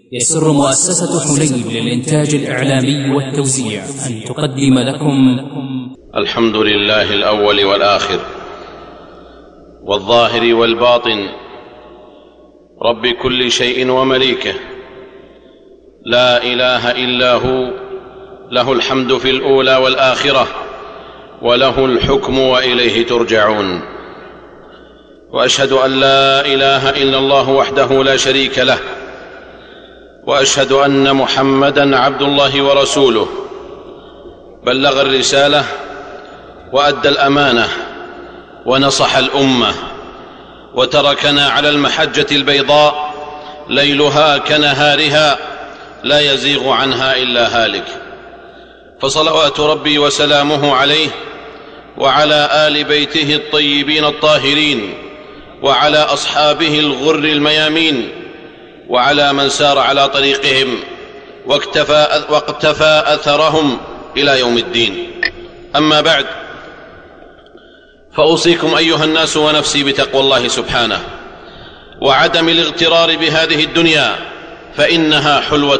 يسر مؤسسة حنين للإنتاج الإعلامي والتوزيع أن تقدم لكم الحمد لله الأول والآخر والظاهر والباطن، رب كل شيء ومليكه، لا إله إلا هو، له الحمد في الأولى والآخرة، وله الحكم وإليه ترجعون. وأشهد أن لا إله إلا الله وحده لا شريك له، وأشهد أن محمدًا عبد الله ورسوله، بلغ الرسالة وأدى الأمانة ونصح الأمة، وتركنا على المحجة البيضاء ليلها كنهارها لا يزيغ عنها إلا هالك. فصلوات ربي وسلامه عليه وعلى آل بيته الطيبين الطاهرين، وعلى أصحابه الغر الميامين، وعلى من سار على طريقهم واقتفى أثرهم إلى يوم الدين. أما بعد، فأوصيكم أيها الناس ونفسي بتقوى الله سبحانه، وعدم الاغترار بهذه الدنيا، فإنها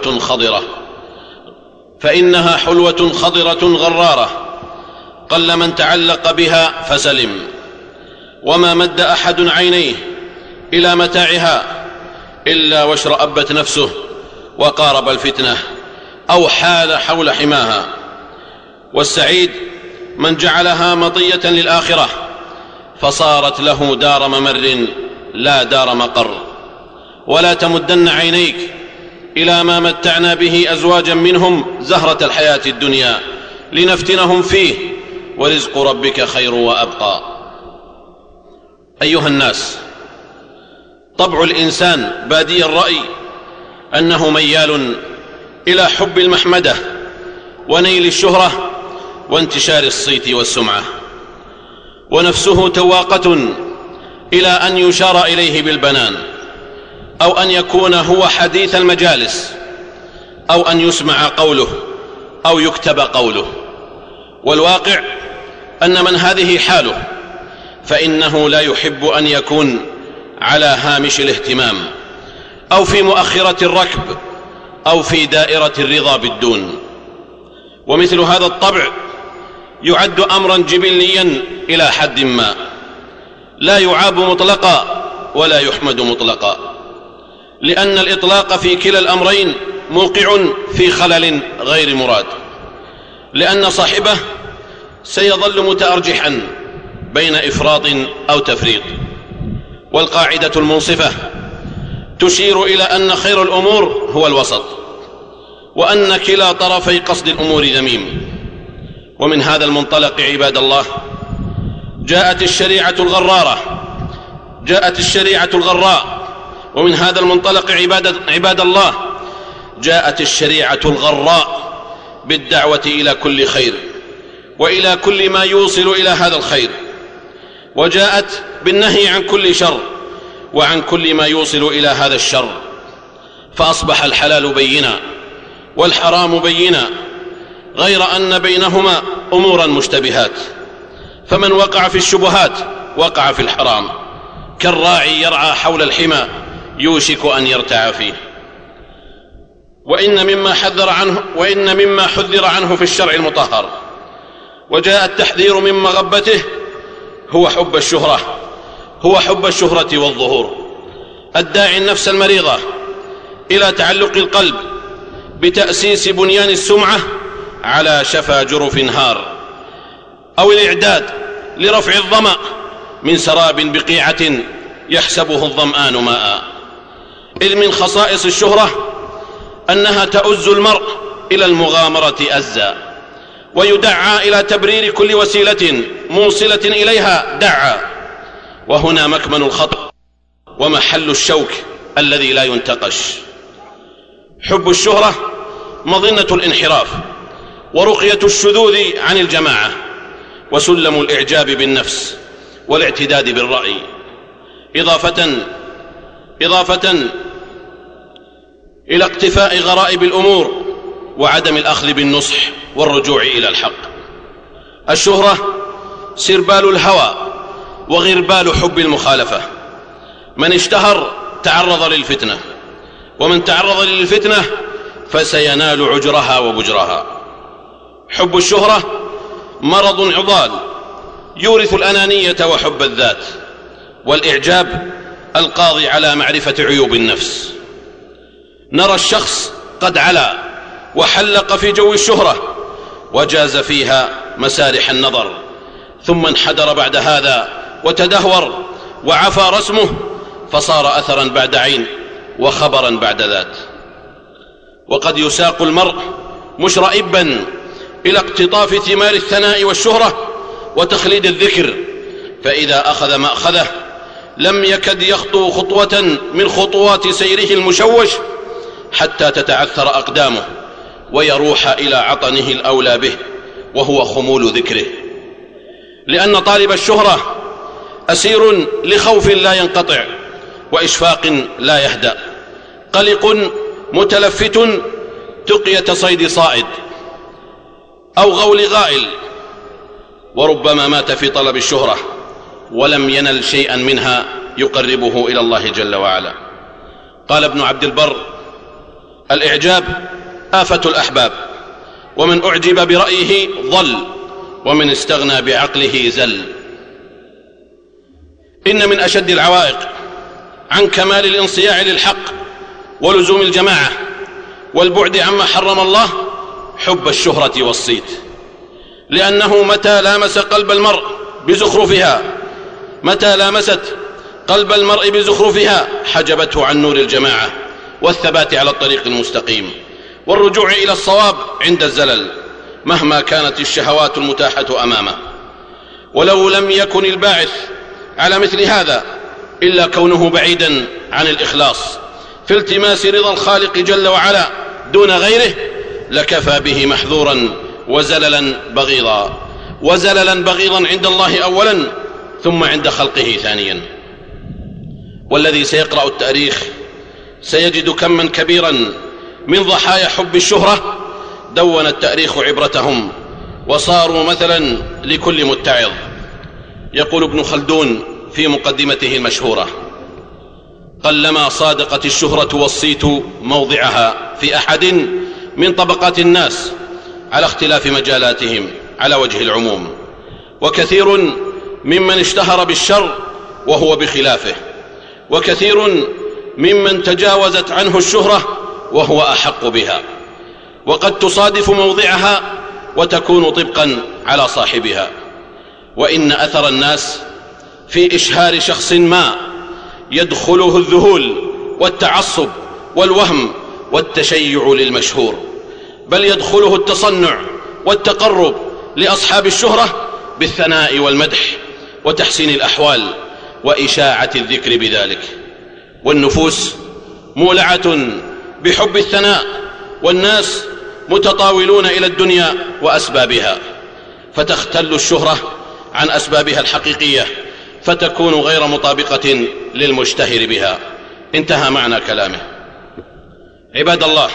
حلوة خضرة غرارة، قل من تعلق بها فسلم، وما مد أحد عينيه إلى متاعها إلا واشرأبت نفسه وقارب الفتنة أو حال حول حماها. والسعيد من جعلها مطية للآخرة فصارت له دار ممر لا دار مقر. ولا تمدن عينيك إلى ما متعنا به أزواجا منهم زهرة الحياة الدنيا لنفتنهم فيه، ورزق ربك خير وأبقى. أيها الناس، طبع الإنسان بادي الرأي أنه ميال إلى حب المحمدة ونيل الشهرة وانتشار الصيت والسمعة، ونفسه تواقة إلى أن يشار إليه بالبنان، أو أن يكون هو حديث المجالس، أو أن يسمع قوله أو يكتب قوله. والواقع أن من هذه حاله فإنه لا يحب أن يكون على هامش الاهتمام، أو في مؤخرة الركب، أو في دائرة الرضا بالدون. ومثل هذا الطبع يعد أمرا جبليا إلى حد ما، لا يعاب مطلقا ولا يحمد مطلقا، لأن الإطلاق في كلا الأمرين موقع في خلل غير مراد، لأن صاحبه سيظل متأرجحا بين إفراط أو تفريط. والقاعدة المنصفة تشير إلى أن خير الأمور هو الوسط، وأن كلا طرفي قصد الأمور ذميم. ومن هذا المنطلق عباد الله جاءت الشريعة الغراء، ومن هذا المنطلق عباد الله جاءت الشريعة الغراء بالدعوة إلى كل خير وإلى كل ما يوصل إلى هذا الخير، وجاءت بالنهي عن كل شر وعن كل ما يوصل إلى هذا الشر. فأصبح الحلال بينا والحرام بينا، غير أن بينهما أمورا مشتبهات، فمن وقع في الشبهات وقع في الحرام، كالراعي يرعى حول الحمى يوشك أن يرتع فيه. وإن مما حذر عنه في الشرع المطهر وجاء التحذير من مغبته هو حب الشهرة والظهور، الداعي النفس المريضة إلى تعلق القلب بتأسيس بنيان السمعة على شفا جرف هار، أو الإعداد لرفع الظمأ من سراب بقيعة يحسبه الظمآن ماء. إذ من خصائص الشهرة أنها تؤز المرء إلى المغامرة أزا، ويدعى إلى تبرير كل وسيلة موصلة إليها دعا. وهنا مكمن الخطأ ومحل الشوك الذي لا ينتقش. حب الشهرة مظنة الانحراف، ورقية الشذوذ عن الجماعة، وسلم الإعجاب بالنفس والاعتداد بالرأي، إضافة إلى اقتفاء غرائب الأمور وعدم الأخذ بالنصح والرجوع إلى الحق. الشهرة سربال الهوى وغربال حب المخالفة. من اشتهر تعرض للفتنة، ومن تعرض للفتنة فسينال عجرها وبجرها. حب الشهرة مرض عضال يورث الأنانية وحب الذات، والإعجاب القاضي على معرفة عيوب النفس. نرى الشخص قد علا وحلق في جو الشهرة وجاز فيها مسارح النظر، ثم انحدر بعد هذا وتدهور وعفى رسمه، فصار أثرا بعد عين وخبرا بعد ذات. وقد يساق المرء مشرئبا إلى اقتطاف ثمار الثناء والشهرة وتخليد الذكر، فإذا أخذ مأخذه لم يكد يخطو خطوة من خطوات سيره المشوش حتى تتعثر أقدامه ويروح إلى عطنه الأولى به، وهو خمول ذكره. لأن طالب الشهرة أسير لخوف لا ينقطع وإشفاق لا يهدأ، قلق متلفت تقية صيد صائد أو غول غائل، وربما مات في طلب الشهرة ولم ينل شيئا منها يقربه إلى الله جل وعلا. قال ابن عبد البر: الإعجاب آفة الأحباب، ومن أعجب برأيه ضل، ومن استغنى بعقله زل. إن من أشد العوائق عن كمال الانصياع للحق ولزوم الجماعة والبعد عما حرم الله حب الشهرة والصيت، لأنه متى لامس قلب المرء بزخرفها حجبته عن نور الجماعة والثبات على الطريق المستقيم والرجوع إلى الصواب عند الزلل، مهما كانت الشهوات المتاحة أمامه. ولو لم يكن الباعث على مثل هذا إلا كونه بعيدا عن الإخلاص في التماس رضا الخالق جل وعلا دون غيره، لكفى به محذورا وزللا بغيضا عند الله أولا، ثم عند خلقه ثانيا. والذي سيقرأ التاريخ سيجد كما كبيرا من ضحايا حب الشهرة دون التاريخ عبرتهم وصاروا مثلا لكل متعظ. يقول ابن خلدون في مقدمته المشهورة: قلما صادقت الشهرة والصيت موضعها في أحد من طبقات الناس على اختلاف مجالاتهم على وجه العموم، وكثير ممن اشتهر بالشر وهو بخلافه، وكثير ممن تجاوزت عنه الشهرة وهو أحق بها، وقد تصادف موضعها وتكون طبقا على صاحبها. وإن أثر الناس في إشهار شخص ما يدخله الذهول والتعصب والوهم والتشيع للمشهور، بل يدخله التصنع والتقرب لأصحاب الشهرة بالثناء والمدح وتحسين الأحوال وإشاعة الذكر بذلك. والنفوس مولعة بحب الثناء، والناس متطاولون إلى الدنيا وأسبابها، فتختل الشهرة عن أسبابها الحقيقية فتكون غير مطابقة للمشتهر بها. انتهى معنى كلامه. عباد الله،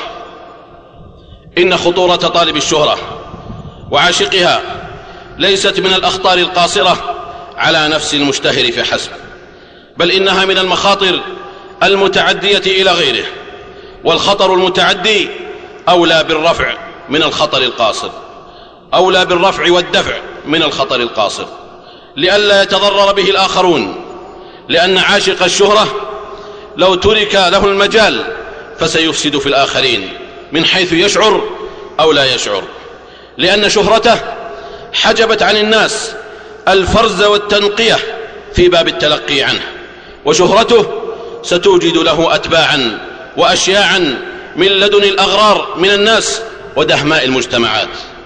إن خطورة طالب الشهرة وعاشقها ليست من الأخطار القاصرة على نفس المشتهر فحسب، بل إنها من المخاطر المتعدية إلى غيره، والخطر المتعدي أولى بالرفع من الخطر القاصر، أولى بالرفع والدفع من الخطر القاصر، لئلا يتضرر به الآخرون. لأن عاشق الشهرة لو ترك له المجال فسيفسد في الآخرين من حيث يشعر أو لا يشعر، لأن شهرته حجبت عن الناس الفرز والتنقية في باب التلقي عنه، وشهرته ستوجد له أتباعا وأشياعا من لدن الأغرار من الناس ودهماء المجتمعات.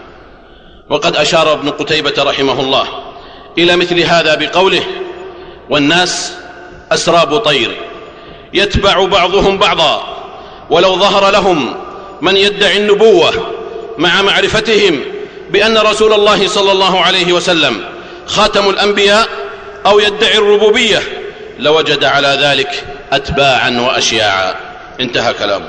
وقد أشار ابن قتيبة رحمه الله إلى مثل هذا بقوله: والناس أسراب طير يتبع بعضهم بعضا، ولو ظهر لهم من يدعي النبوة مع معرفتهم بأن رسول الله صلى الله عليه وسلم خاتم الأنبياء أو يدعي الربوبية لوجد على ذلك أتباعا وأشياعا. انتهى كلامه.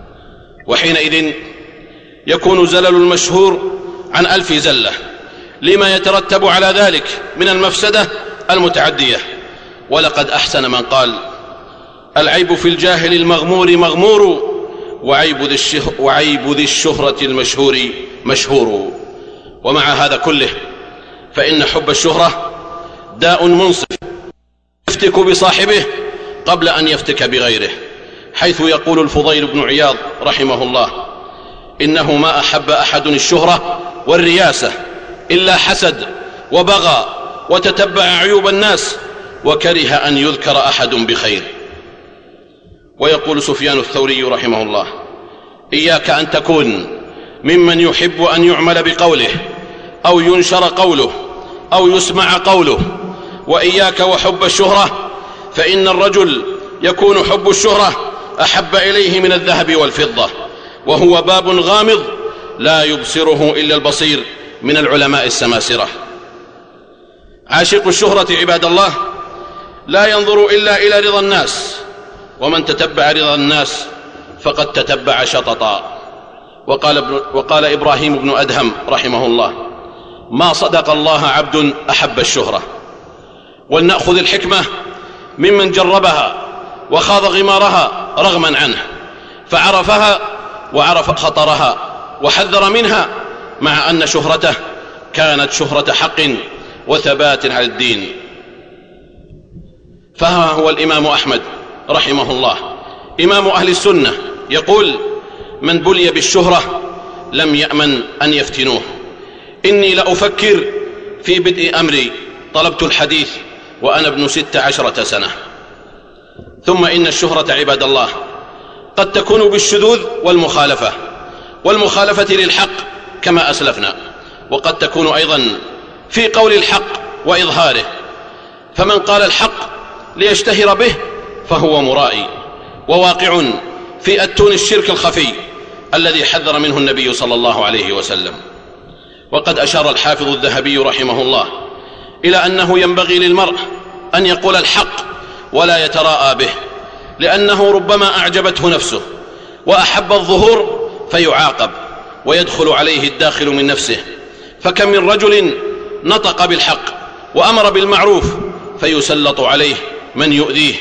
وحينئذ يكون زلل المشهور عن ألف زلة لما يترتب على ذلك من المفسدة المتعدية. ولقد أحسن من قال: العيب في الجاهل المغمور مغمور، وعيب ذي الشهرة المشهور مشهور. ومع هذا كله فإن حب الشهرة داء منصف يفتك بصاحبه قبل أن يفتك بغيره، حيث يقول الفضيل بن عياض رحمه الله: إنه ما أحب أحد الشهرة والرياسة إلا حسد وبغى وتتبع عيوب الناس وكره أن يذكر أحد بخير. ويقول سفيان الثوري رحمه الله: إياك أن تكون ممن يحب أن يعمل بقوله أو ينشر قوله أو يسمع قوله، وإياك وحب الشهرة، فإن الرجل يكون حب الشهرة أحب إليه من الذهب والفضة، وهو باب غامض لا يبصره إلا البصير من العلماء السماسرة. عاشق الشهرة عباد الله لا ينظر إلا إلى رضا الناس، ومن تتبع رضا الناس فقد تتبع شططا. وقال إبراهيم بن أدهم رحمه الله: ما صدق الله عبد أحب الشهرة. ولنأخذ الحكمة ممن جربها وخاض غمارها رغما عنه، فعرفها وعرف خطرها وحذر منها، مع أن شهرته كانت شهرة حق وثبات على الدين. فها هو الإمام أحمد رحمه الله إمام أهل السنة يقول: من بلي بالشهرة لم يأمن أن يفتنوه. إني لأفكر في بدء أمري، طلبت الحديث وأنا ابن 16 سنة. ثم إن الشهرة عباد الله قد تكون بالشذوذ والمخالفة للحق كما أسلفنا، وقد تكون أيضا في قول الحق وإظهاره، فمن قال الحق ليشتهر به فهو مرائي وواقع في أتون الشرك الخفي الذي حذر منه النبي صلى الله عليه وسلم. وقد أشار الحافظ الذهبي رحمه الله إلى أنه ينبغي للمرء أن يقول الحق ولا يتراءى به، لأنه ربما أعجبته نفسه وأحب الظهور فيعاقب ويدخل عليه الداخل من نفسه. فكم من رجل نطق بالحق وأمر بالمعروف فيسلط عليه من يؤذيه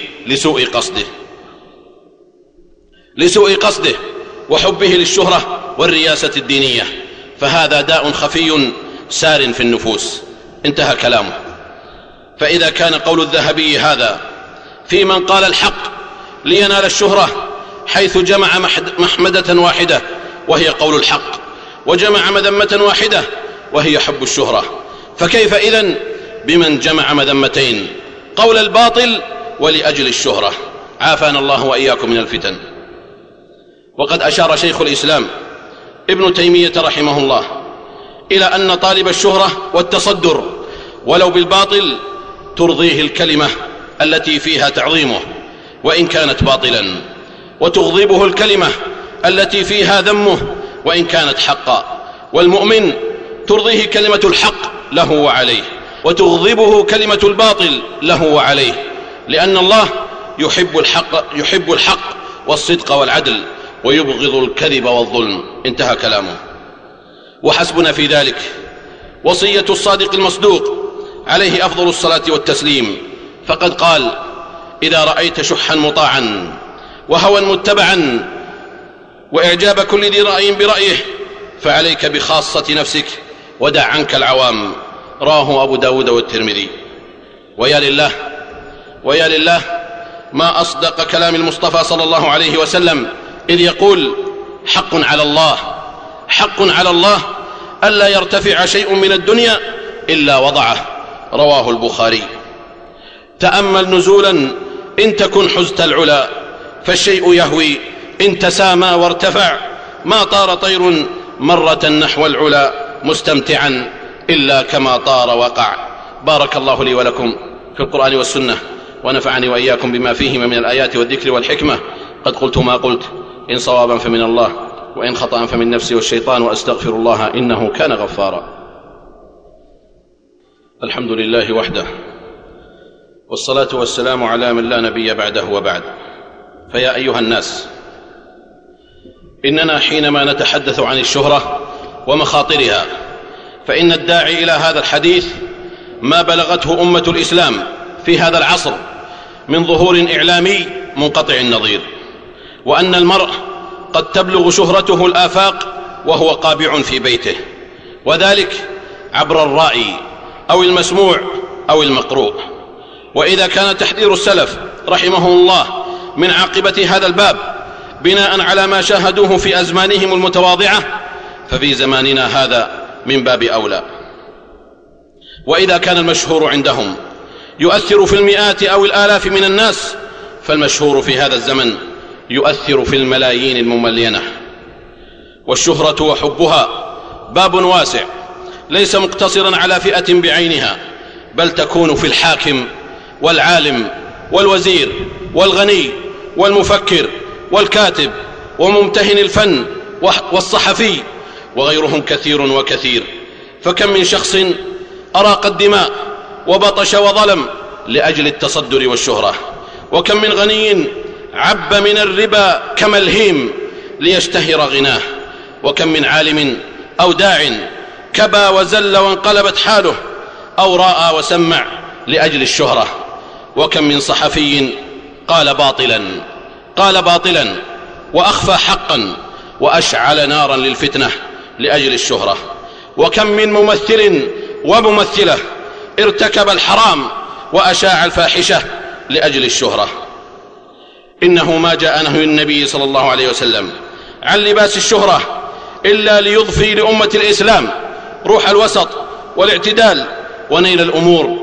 لسوء قصده وحبه للشهرة والرياسة الدينية، فهذا داء خفي سار في النفوس. انتهى كلامه. فإذا كان قول الذهبي هذا في من قال الحق لينال الشهرة، حيث جمع محمدة واحدة وهي قول الحق، وجمع مذمة واحدة وهي حب الشهرة، فكيف إذن بمن جمع مذمتين، قول الباطل ولأجل الشهرة؟ عافانا الله وإياكم من الفتن. وقد أشار شيخ الإسلام ابن تيمية رحمه الله إلى أن طالب الشهرة والتصدر ولو بالباطل ترضيه الكلمة التي فيها تعظيمه وإن كانت باطلا، وتغضبه الكلمة التي فيها ذمه وإن كانت حقا. والمؤمن ترضيه كلمة الحق له وعليه، وتغضبه كلمة الباطل له وعليه، لأن الله يحب الحق والصدق والعدل، ويبغض الكذب والظلم. انتهى كلامه. وحسبنا في ذلك وصية الصادق المصدوق عليه أفضل الصلاة والتسليم، فقد قال: إذا رأيت شحا مطاعا وهوى متبعا وإعجاب كل ذي رأي برأيه فعليك بخاصة نفسك ودع عنك العوام. رواه أبو داود والترمذي. ويا لله ما أصدق كلام المصطفى صلى الله عليه وسلم إذ يقول: حق على الله ألا يرتفع شيء من الدنيا إلا وضعه. رواه البخاري. تأمل نزولا إن تكن حزت العلا، فالشيء يهوي إن تسامى وارتفع، ما طار طير مرة نحو العلا مستمتعا إلا كما طار وقع. بارك الله لي ولكم في القرآن والسنة، ونفعني وإياكم بما فيهما من الآيات والذكر والحكمة. قد قلت ما قلت، إن صوابا فمن الله وإن خطأ فمن نفسي والشيطان، وأستغفر الله إنه كان غفارا. الحمد لله وحده، والصلاة والسلام على من لا نبي بعده وبعد. فيا أيها الناس، إننا حينما نتحدث عن الشهرة ومخاطرها فإن الداعي إلى هذا الحديث ما بلغته أمة الإسلام في هذا العصر من ظهور إعلامي منقطع النظير، وأن المرء قد تبلغ شهرته الآفاق وهو قابع في بيته، وذلك عبر الرائي أو المسموع أو المقروء. وإذا كان تحذير السلف رحمهم الله من عاقبة هذا الباب بناء على ما شاهدوه في أزمانهم المتواضعة، ففي زماننا هذا من باب أولى. وإذا كان المشهور عندهم يؤثر في المئات أو الآلاف من الناس، فالمشهور في هذا الزمن يؤثر في الملايين المملينة. والشهرة وحبها باب واسع ليس مقتصرا على فئة بعينها، بل تكون في الحاكم والعالم والوزير والغني والمفكر والكاتب وممتهن الفن والصحفي وغيرهم كثير وكثير. فكم من شخص أراق الدماء وبطش وظلم لأجل التصدر والشهرة، وكم من غني عب من الربا كملهيم ليشتهر غناه، وكم من عالم أو داع كبى وزل وانقلبت حاله، أو رأى وسمع لأجل الشهرة، وكم من صحفي قال باطلا وأخفى حقا وأشعل نارا للفتنة لأجل الشهرة، وكم من ممثل وممثلة ارتكب الحرام وأشاع الفاحشة لأجل الشهرة. إنه ما جاء نهي النبي صلى الله عليه وسلم عن لباس الشهرة إلا ليضفي لأمة الإسلام روح الوسط والاعتدال ونيل الأمور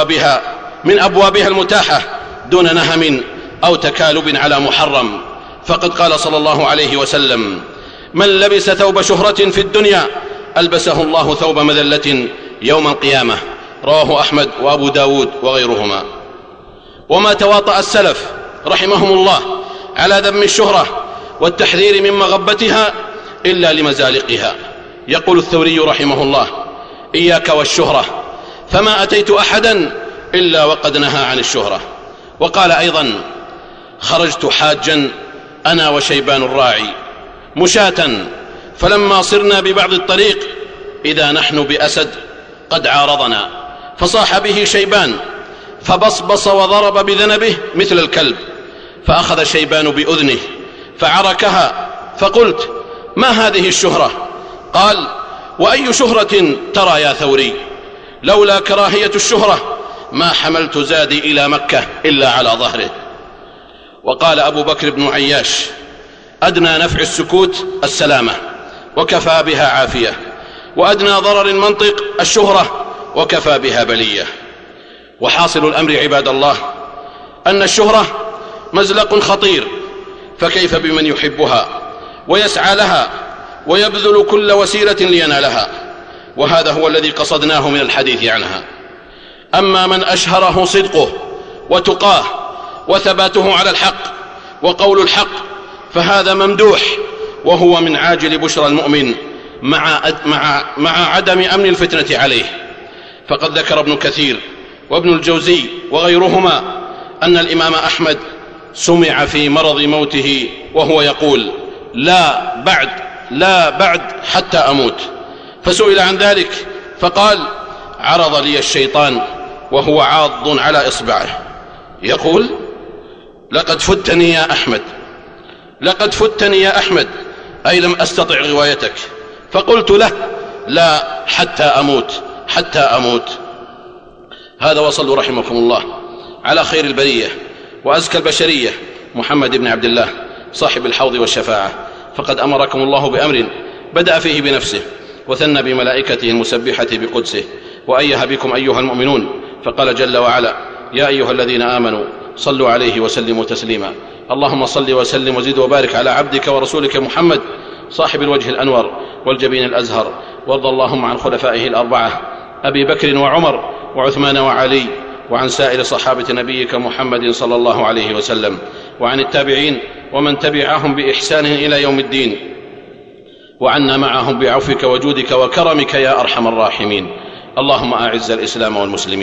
من أبوابها المتاحة دون نهم أو تكالب على محرم. فقد قال صلى الله عليه وسلم: من لبس ثوب شهرة في الدنيا ألبسه الله ثوب مذلة يوم القيامة. رواه أحمد وأبو داود وغيرهما. وما تواطأ السلف رحمهم الله على ذم الشهرة والتحذير من مغبتها إلا لمزالقها. يقول الثوري رحمه الله: إياك والشهرة، فما أتيت أحدا إلا وقد نهى عن الشهرة. وقال أيضا: خرجت حاجا أنا وشيبان الراعي مشاة، فلما صرنا ببعض الطريق إذا نحن بأسد قد عارضنا، فصاح به شيبان فبصبص وضرب بذنبه مثل الكلب، فأخذ شيبان بأذنه فعركها، فقلت: ما هذه الشهرة؟ قال: وأي شهرة ترى يا ثوري؟ لولا كراهية الشهرة ما حملت زادي إلى مكة إلا على ظهره. وقال أبو بكر بن عياش: أدنى نفع السكوت السلامة وكفى بها عافية، وأدنى ضرر المنطق الشهرة وكفى بها بلية. وحاصل الأمر عباد الله أن الشهرة مزلق خطير، فكيف بمن يحبها ويسعى لها ويبذل كل وسيلة لينالها؟ وهذا هو الذي قصدناه من الحديث عنها. أما من أشهره صدقه وتقاه وثباته على الحق وقول الحق فهذا ممدوح، وهو من عاجل بشرى المؤمن مع عدم أمن الفتنة عليه. فقد ذكر ابن كثير وابن الجوزي وغيرهما أن الإمام أحمد سمع في مرض موته وهو يقول: لا بعد حتى أموت. فسئل عن ذلك فقال: عرض لي الشيطان وهو عاض على إصبعه يقول: لقد فتني يا أحمد، أي لم أستطع غوايتك. فقلت له: لا حتى أموت. هذا وصلوا رحمكم الله على خير البرية وأزكى البشرية محمد بن عبد الله صاحب الحوض والشفاعة، فقد أمركم الله بأمر بدأ فيه بنفسه وثنى بملائكته المسبحة بقدسه، وأيه بكم أيها المؤمنون، فقال جل وعلا: يا أيها الذين آمنوا صلوا عليه وسلموا تسليما. اللهم صل وسلم وزد وبارك على عبدك ورسولك محمد صاحب الوجه الأنور والجبين الأزهر، وارض اللهم عن خلفائه الأربعة أبي بكر وعمر وعثمان وعلي، وعن سائر صحابة نبيك محمد صلى الله عليه وسلم، وعن التابعين ومن تبعهم بإحسان إلى يوم الدين، وعنا معهم بعفوك وجودك وكرمك يا أرحم الراحمين. اللهم أعز الإسلام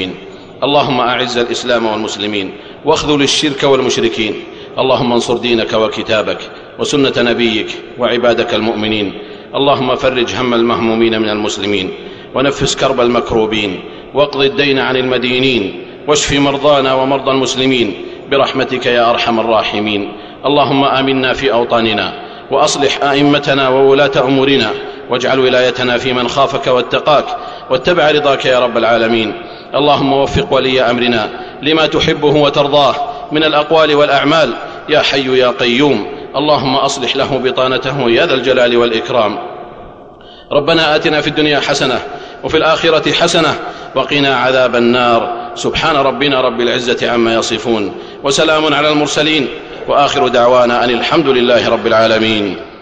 والمسلمين واخذل الشرك والمشركين. اللهم انصر دينك وكتابك وسنة نبيك وعبادك المؤمنين. اللهم فرج هم المهمومين من المسلمين، ونفس كرب المكروبين، واقض الدين عن المدينين، واشف مرضانا ومرضى المسلمين، برحمتك يا أرحم الراحمين. اللهم آمنا في أوطاننا، وأصلح أئمتنا وولاة أمورنا، واجعل ولايتنا في من خافك واتقاك واتبع رضاك يا رب العالمين. اللهم وفق ولي أمرنا لما تحبه وترضاه من الأقوال والأعمال يا حي يا قيوم. اللهم أصلح له بطانته يا ذا الجلال والإكرام. ربنا آتنا في الدنيا حسنة وفي الآخرة حسنة وقنا عذاب النار. سبحان ربنا رب العزة عما يصفون، وسلام على المرسلين، وآخر دعوانا أن الحمد لله رب العالمين.